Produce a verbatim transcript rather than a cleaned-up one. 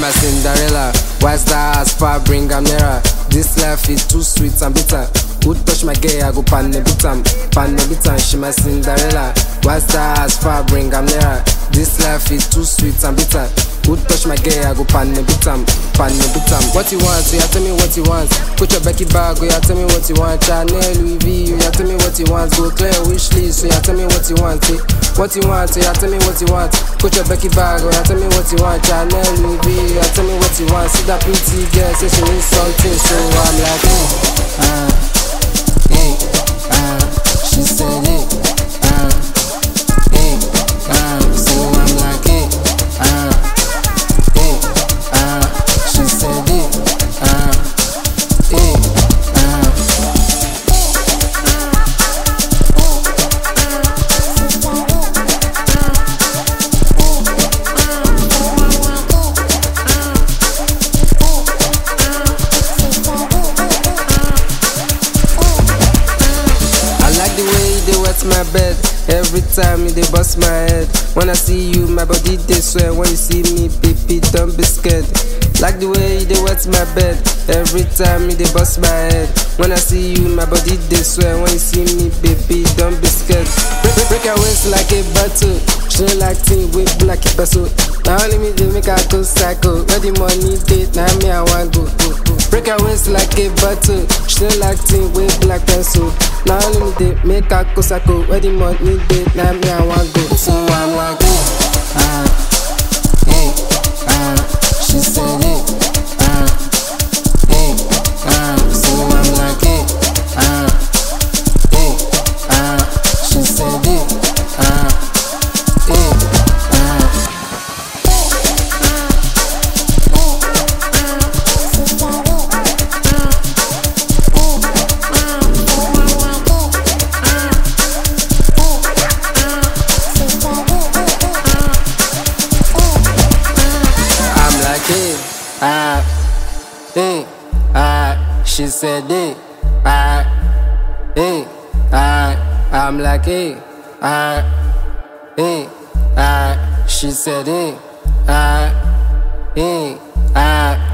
my Cinderella. Why stars far bring am nearer? This life is too sweet and bitter. Who touch my girl, I go pan the bitam, pan the bitam. She my Cinderella. Why stars far bring am nearer? This life is too sweet and bitter. Who touch my girl, I go pan the bitam, pan the bitam. What you want? So you tell me what you want. Put your Becky bag, go you tell me what you want. Chanel, Louis V, you tell me what you want. Go clear wish list, so you tell me what you want. Eh? What you want? So you tell me what you want. Put your Becky bag, go you tell me what you want. Chanel, Louis V, you tell me what you want. See that pretty girl, say she wants something, so I'm like, hey, ah, hey, ah. She said it, ah, hey, ah. So I'm like, hey, ah, hey, ah. She said it, ah, hey, ah. My bed every time they bust my head. When I see you, my body they swear. When you see me, baby, don't be scared. Like the way they wet my bed every time they bust my head. When I see you, my body they swear. When you see me, baby, don't be scared. Break, break, break your waist like a battle. She like teen with black peso. Now only me they make her go psycho. Where the money date, now me I want go. Break your waist like a battle. She like teen with black peso. Now only me they make her go psycho. Where the money date, now me I want go. So I'm like, hey, ah, hey, ah. She said it, ah, hey, ah. So I'm like, hey, ah, hey, ah. She said it, ah, hey, ah. Ah, hey, ah, she said it, ah, hey, ah, I'm like, hey, ah, hey, ah, she said it, ah, hey, ah.